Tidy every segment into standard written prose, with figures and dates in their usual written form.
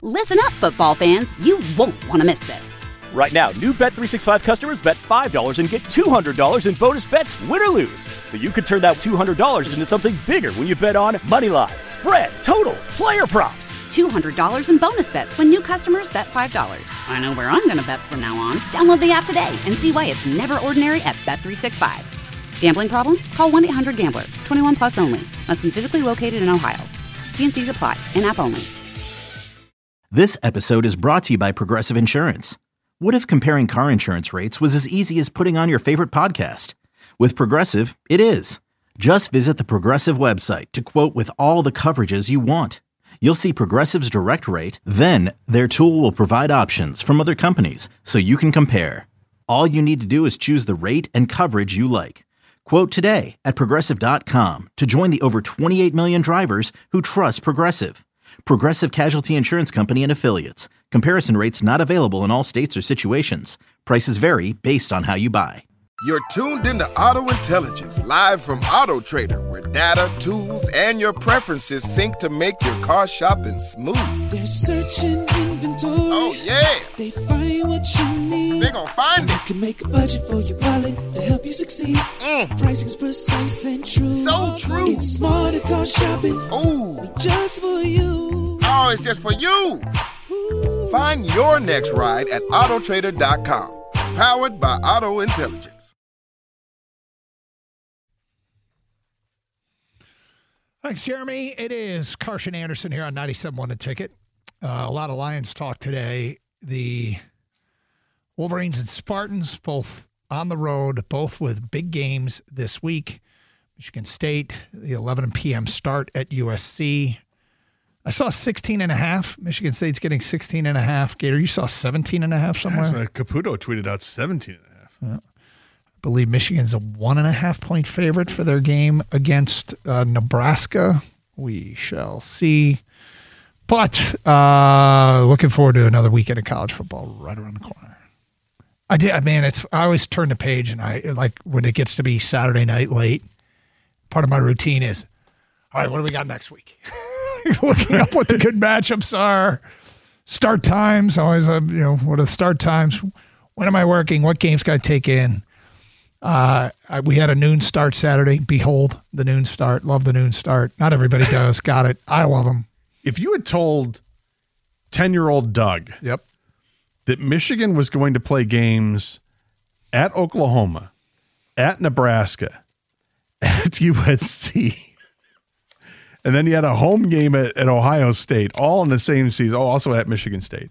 Listen up, football fans. You won't want to miss this. Right now, new Bet365 customers bet $5 and get $200 in bonus bets, win or lose. So you could turn that $200 into something bigger when you bet on money line, spread, totals, player props. $200 in bonus bets when new customers bet $5. I know where I'm going to bet from now on. Download the app today and see why it's never ordinary at Bet365. Gambling problem? Call 1-800-GAMBLER. 21 plus only. Must be physically located in Ohio. T&Cs apply. In-app only. This episode is brought to you by Progressive Insurance. What if comparing car insurance rates was as easy as putting on your favorite podcast? With Progressive, it is. Just visit the Progressive website to quote with all the coverages you want. You'll see Progressive's direct rate, then their tool will provide options from other companies so you can compare. All you need to do is choose the rate and coverage you like. Quote today at Progressive.com to join the over 28 million drivers who trust Progressive. Progressive Casualty Insurance Company and Affiliates. Comparison rates not available in all states or situations. Prices vary based on how you buy. You're tuned into Auto Intelligence, live from Auto Trader, where data, tools, and your preferences sync to make your car shopping smooth. They're searching inventory. Oh, yeah. They find what you need. They're gonna find and it. They can make a budget for your wallet to help you succeed. Pricing's precise and true. So true. It's smarter car shopping. Ooh. Just for you. Oh, it's just for you. Ooh. Find your next ride at Autotrader.com. Powered by Auto Intelligence. Thanks, Jeremy. It is Carson Anderson here on 97.1 The Ticket. A lot of Lions talk today. The Wolverines and Spartans, both on the road, both with big games this week. Michigan State, the 11 p.m. start at USC. I saw 16.5. Michigan State's getting 16.5. Gator, you saw 17.5 somewhere? Yeah, Caputo tweeted out 17.5. Yeah. I believe Michigan's a 1.5 point favorite for their game against Nebraska. We shall see. But looking forward to another weekend of college football right around the corner. I always turn the page, and I like when it gets to be Saturday night late. Part of my routine is, all right, what do we got next week? Looking up what the good matchups are. Start times. Always, what are the start times? When am I working? What games got to take in? We had a noon start Saturday. Behold, the noon start. Love the noon start. Not everybody does. Got it. I love them. If you had told 10-year-old Doug that Michigan was going to play games at Oklahoma, at Nebraska, at USC, and then you had a home game at Ohio State, all in the same season, also at Michigan State,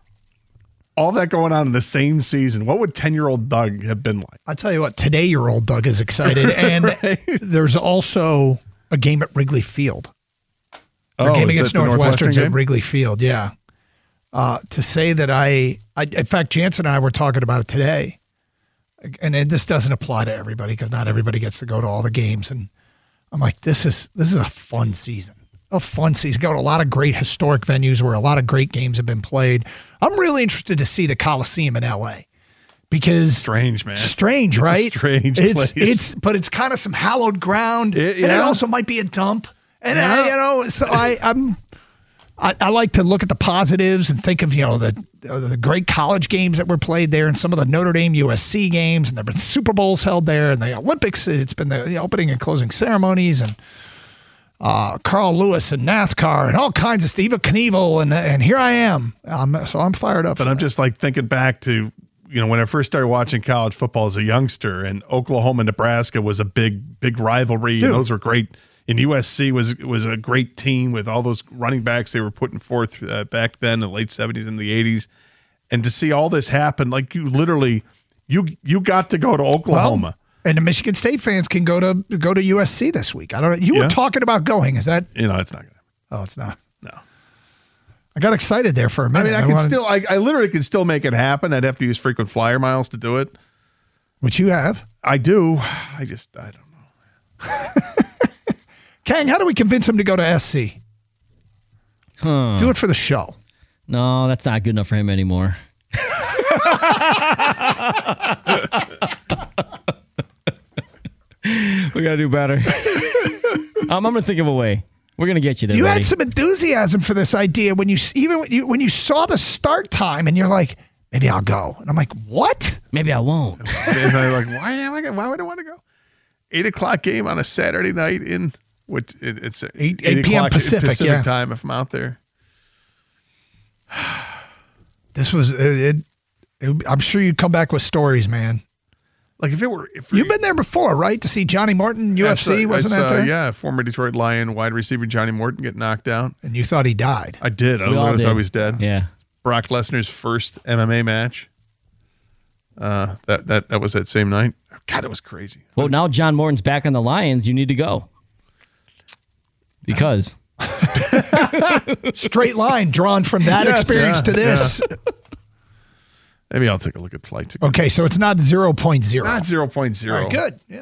all that going on in the same season, what would 10-year-old Doug have been like? I'll tell you what, today-year-old Doug is excited. And right. There's also a game at Wrigley Field. Their game against Northwestern's at Wrigley Field, yeah. To say that in fact, Jansen and I were talking about it today. And this doesn't apply to everybody because not everybody gets to go to all the games. And I'm like, this is a fun season. A fun season. Go to a lot of great historic venues where a lot of great games have been played. I'm really interested to see the Coliseum in LA because strange, man. Strange, it's right? A strange place. But it's kind of some hallowed ground, and it also might be a dump. And so I like to look at the positives and think of the great college games that were played there, and some of the Notre Dame USC games, and there've been Super Bowls held there, and the Olympics. It's been the opening and closing ceremonies, and Carl Lewis and NASCAR and all kinds of Steve Knievel, and here I am. So I'm fired up. But I'm just like thinking back to when I first started watching college football as a youngster, and Oklahoma, Nebraska was a big rivalry, and those were great. And USC was a great team with all those running backs they were putting forth back then in the late 70s and the 80s. And to see all this happen, like you literally, you got to go to Oklahoma. Well, and the Michigan State fans can go to USC this week. I don't know. You were talking about going. Is that? It's not going to. Oh, it's not. No. I got excited there for a minute. I literally could still make it happen. I'd have to use frequent flyer miles to do it. Which you have. I do. I don't know. Kang, how do we convince him to go to SC? Do it for the show. No, that's not good enough for him anymore. We got to do better. I'm going to think of a way. We're gonna get you there. You buddy. had some enthusiasm for this idea when you saw the start time, and you're like, maybe I'll go. And I'm like, what? Maybe I won't. And I'm like, why would I want to go? 8:00 game on a Saturday night in which it's 8 p.m. Pacific time if I'm out there. This was I'm sure you'd come back with stories, man. Like if you've been there before, right? To see Johnny Morton, UFC, wasn't that there? Yeah, former Detroit Lion wide receiver Johnny Morton get knocked out. And you thought he died. I did. I thought he was dead. Yeah. Brock Lesnar's first MMA match. That was that same night. God, it was crazy. Well, now John Morton's back on the Lions. You need to go. Because. Straight line drawn from that experience to this. Yeah. Maybe I'll take a look at flight tickets. Okay, so it's not 0.0. Not 0.0. All right, good. Yeah.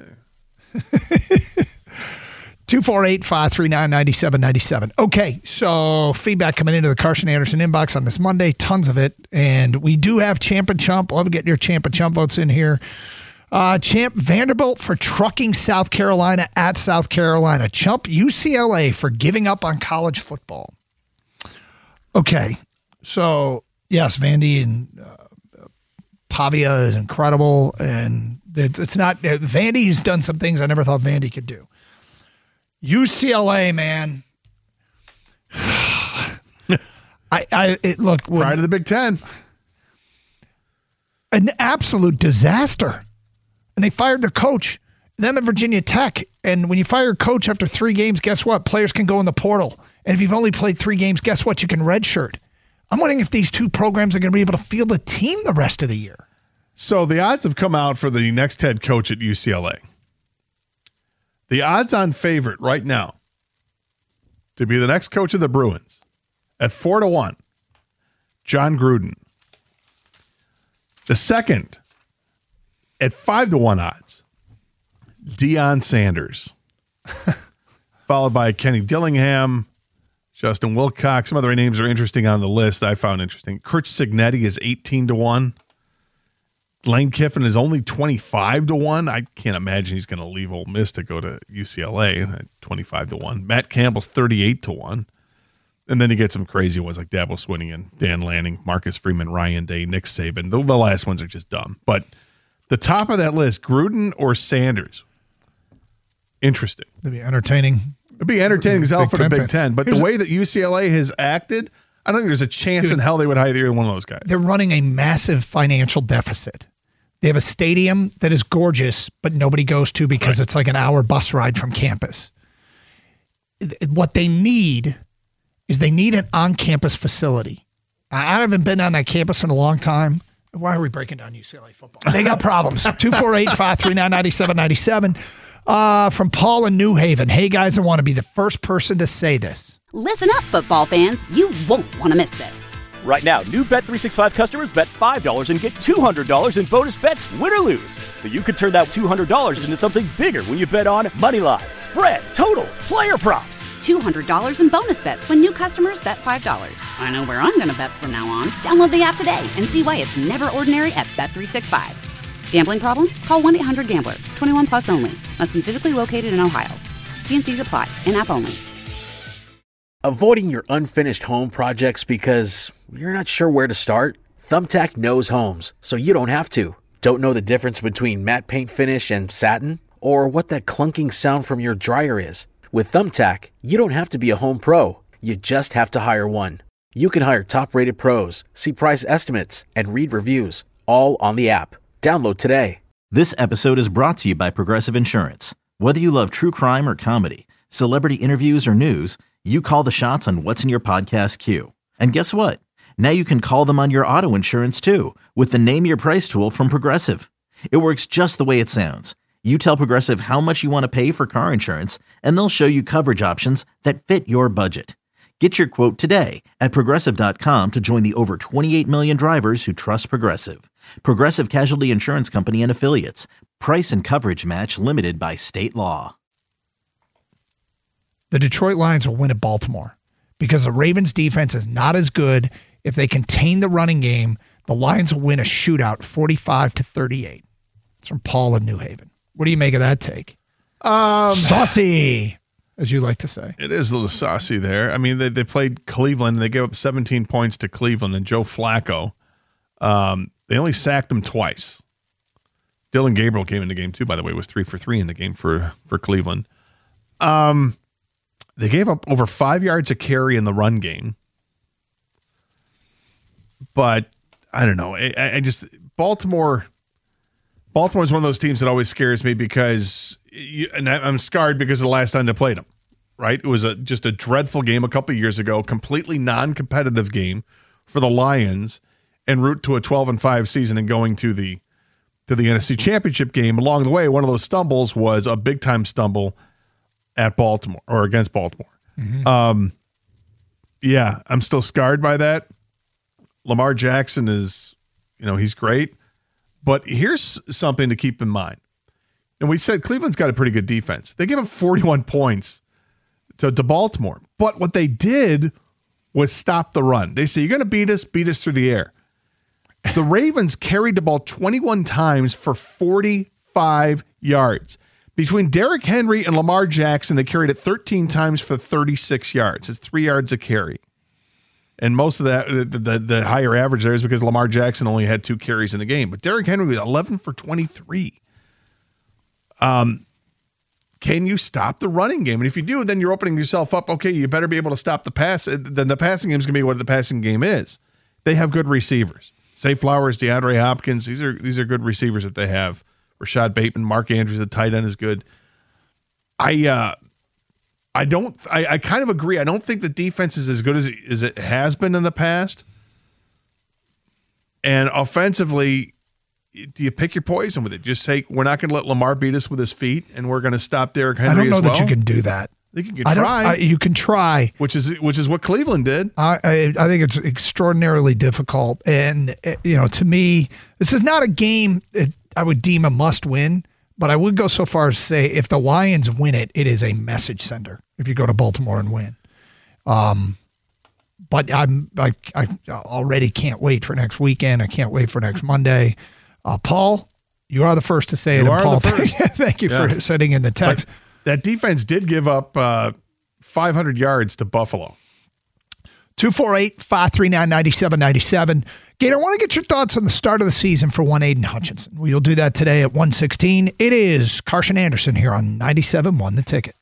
248-539-9797. Okay, so feedback coming into the Carson Anderson inbox on this Monday, tons of it. And we do have Champ and Chump. Love getting your Champ and Chump votes in here. Champ, Vanderbilt for trucking South Carolina at South Carolina. Chump, UCLA for giving up on college football. Okay, so yes, Vandy and Pavia is incredible, and it's not Vandy's done some things I never thought Vandy could do. UCLA, man. Look, pride of the Big Ten. An absolute disaster. And they fired their coach. Them at Virginia Tech. And when you fire a coach after 3 games, guess what? Players can go in the portal. And if you've only played 3 games, guess what? You can redshirt. I'm wondering if these 2 programs are going to be able to field a team the rest of the year. So the odds have come out for the next head coach at UCLA. The odds-on favorite right now to be the next coach of the Bruins at 4-1, John Gruden. The second at 5-1 odds, Deion Sanders. Followed by Kenny Dillingham, Justin Wilcox. Some other names are interesting on the list I found interesting. Kurt Cignetti is 18-1. Lane Kiffin is only 25-1. I can't imagine he's going to leave Ole Miss to go to UCLA at 25-1. Matt Campbell's 38-1. And then you get some crazy ones like Dabo Swinney, Dan Lanning, Marcus Freeman, Ryan Day, Nick Saban. The last ones are just dumb. But the top of that list, Gruden or Sanders. Interesting. It'd be entertaining. It'd be entertaining as hell for the Big Ten. But the way that UCLA has acted, I don't think there's a chance in hell they would hire either one of those guys. They're running a massive financial deficit. They have a stadium that is gorgeous, but nobody goes to because it's like an hour bus ride from campus. What they need is they need an on-campus facility. I haven't been on that campus in a long time. Why are we breaking down UCLA football? They got problems. 248-539-9797. From Paul in New Haven. Hey, guys, I want to be the first person to say this. Listen up, football fans. You won't want to miss this. Right now, new Bet365 customers bet $5 and get $200 in bonus bets, win or lose. So you could turn that $200 into something bigger when you bet on moneyline, spread, totals, player props. $200 in bonus bets when new customers bet $5. I know where I'm going to bet from now on. Download the app today and see why it's never ordinary at Bet365. Gambling problem? Call 1-800-GAMBLER. 21 plus only. Must be physically located in Ohio. T&Cs apply. In-app only. Avoiding your unfinished home projects because you're not sure where to start? Thumbtack knows homes, so you don't have to. Don't know the difference between matte paint finish and satin? Or what that clunking sound from your dryer is? With Thumbtack, you don't have to be a home pro. You just have to hire one. You can hire top-rated pros, see price estimates, and read reviews, all on the app. Download today. This episode is brought to you by Progressive Insurance. Whether you love true crime or comedy, celebrity interviews or news, you call the shots on what's in your podcast queue. And guess what? Now you can call them on your auto insurance too with the Name Your Price tool from Progressive. It works just the way it sounds. You tell Progressive how much you want to pay for car insurance, and they'll show you coverage options that fit your budget. Get your quote today at Progressive.com to join the over 28 million drivers who trust Progressive. Progressive Casualty Insurance Company and Affiliates. Price and coverage match limited by state law. The Detroit Lions will win at Baltimore because the Ravens defense is not as good. If they contain the running game, the Lions will win a shootout 45-38. It's from Paul in New Haven. What do you make of that take? Saucy. as you like to say. It is a little saucy there. I mean, they played Cleveland. They gave up 17 points to Cleveland, and Joe Flacco, they only sacked him twice. Dylan Gabriel came in the game too, by the way, was 3 for 3 in the game for Cleveland. They gave up over 5 yards a carry in the run game. But I don't know. I just Baltimore's one of those teams that always scares me because I'm scarred because of the last time they played them, right? It was just a dreadful game a couple of years ago, completely non-competitive game for the Lions, en route to a 12-5 season and going to the NFC Championship game. Along the way, one of those stumbles was a big-time stumble at Baltimore or against Baltimore. Mm-hmm. Yeah, I'm still scarred by that. Lamar Jackson is, he's great. But here's something to keep in mind. And we said Cleveland's got a pretty good defense. They gave up 41 points to Baltimore. But what they did was stop the run. They say, you're going to beat us through the air. The Ravens carried the ball 21 times for 45 yards. Between Derrick Henry and Lamar Jackson, they carried it 13 times for 36 yards. It's 3 yards a carry. And most of that, the higher average there is because Lamar Jackson only had 2 carries in the game. But Derrick Henry was 11 for 23. Can you stop the running game? And if you do, then you're opening yourself up. Okay, you better be able to stop the pass. Then the passing game is going to be what the passing game is. They have good receivers. Zay Flowers, DeAndre Hopkins. These are good receivers that they have. Rashad Bateman, Mark Andrews, the tight end is good. I kind of agree. I don't think the defense is as good as it has been in the past. And offensively, do you pick your poison with it? Just say, we're not going to let Lamar beat us with his feet, and we're going to stop Derrick Henry as well? I don't know that you can do that. I think you can try. You can try. Which is what Cleveland did. I think it's extraordinarily difficult. And, to me, this is not a game that I would deem a must-win. But I would go so far as to say if the Lions win it, it is a message sender if you go to Baltimore and win. But I already can't wait for next weekend. I can't wait for next Monday. Paul, you are the first to say it. You are Paul, the first. Thank you for sending in the text. But that defense did give up 500 yards to Buffalo. 248-539-9797. Gator, I want to get your thoughts on the start of the season for 1-8 Hutchinson. We'll do that today at 1:16. It is Carson Anderson here on 97.1 The Ticket.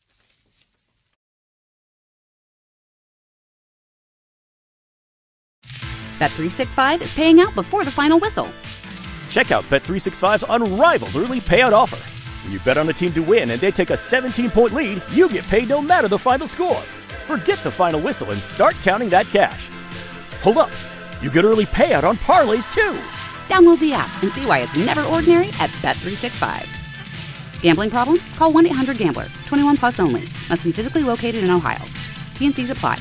Bet365 is paying out before the final whistle. Check out Bet365's unrivaled early payout offer. When you bet on a team to win and they take a 17-point lead, you get paid no matter the final score. Forget the final whistle and start counting that cash. Hold up. You get early payout on parlays, too. Download the app and see why it's never ordinary at Bet365. Gambling problem? Call 1-800-GAMBLER. 21 plus only. Must be physically located in Ohio. T&Cs apply.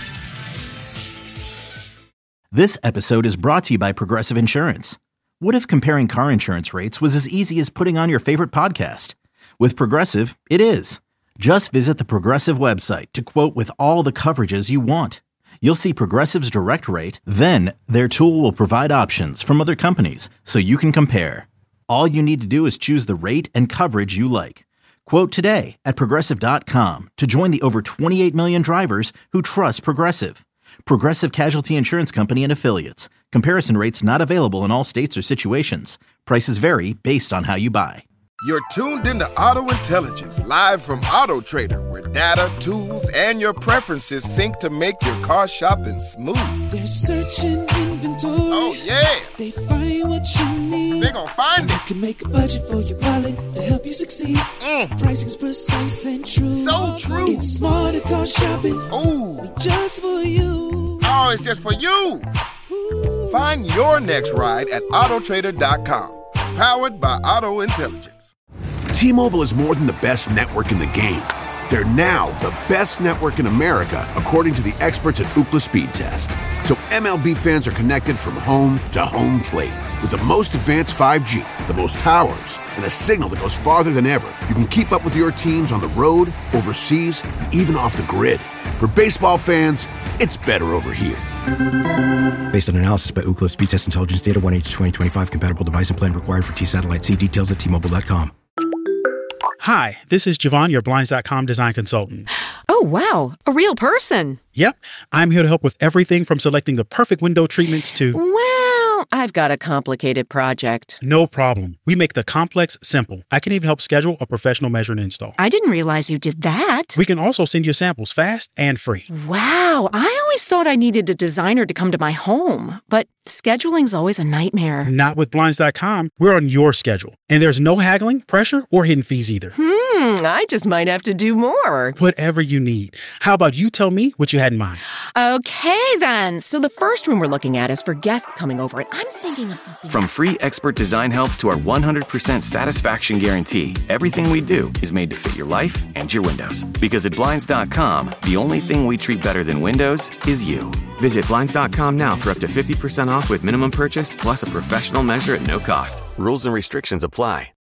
This episode is brought to you by Progressive Insurance. What if comparing car insurance rates was as easy as putting on your favorite podcast? With Progressive, it is. Just visit the Progressive website to quote with all the coverages you want. You'll see Progressive's direct rate, then their tool will provide options from other companies so you can compare. All you need to do is choose the rate and coverage you like. Quote today at Progressive.com to join the over 28 million drivers who trust Progressive. Progressive Casualty Insurance Company and Affiliates. Comparison rates not available in all states or situations. Prices vary based on how you buy. You're tuned into Auto Intelligence, live from Auto Trader, where data, tools, and your preferences sync to make your car shopping smooth. They're searching inventory. Oh, yeah. They find what you need. They're gonna find it. You can make a budget for your wallet to help you succeed. Pricing's precise and true. So true. It's smarter car shopping. Ooh. Just for you. Oh, it's just for you. Ooh. Find your next ride at autotrader.com. Powered by Auto Intelligence. T-Mobile is more than the best network in the game. They're now the best network in America, according to the experts at Ookla Speed Test. So MLB fans are connected from home to home plate. With the most advanced 5G, the most towers, and a signal that goes farther than ever, you can keep up with your teams on the road, overseas, and even off the grid. For baseball fans, it's better over here. Based on analysis by Ookla Speed Test Intelligence Data 1H2025 compatible device and plan required for T-Satellite. See details at T-Mobile.com. Hi, this is Javon, your Blinds.com design consultant. Oh, wow. A real person. Yep. I'm here to help with everything from selecting the perfect window treatments to... Well, I've got a complicated project. No problem. We make the complex simple. I can even help schedule a professional measure and install. I didn't realize you did that. We can also send you samples fast and free. Wow. I always thought I needed a designer to come to my home, but scheduling's always a nightmare. Not with Blinds.com. We're on your schedule. And there's no haggling, pressure, or hidden fees either. I just might have to do more. Whatever you need. How about you tell me what you had in mind? Okay, then. So the first room we're looking at is for guests coming over, and I'm thinking of something. From free expert design help to our 100% satisfaction guarantee, everything we do is made to fit your life and your windows. Because at Blinds.com, the only thing we treat better than windows is you. Visit Blinds.com now for up to 50% off with minimum purchase plus a professional measure at no cost. Rules and restrictions apply.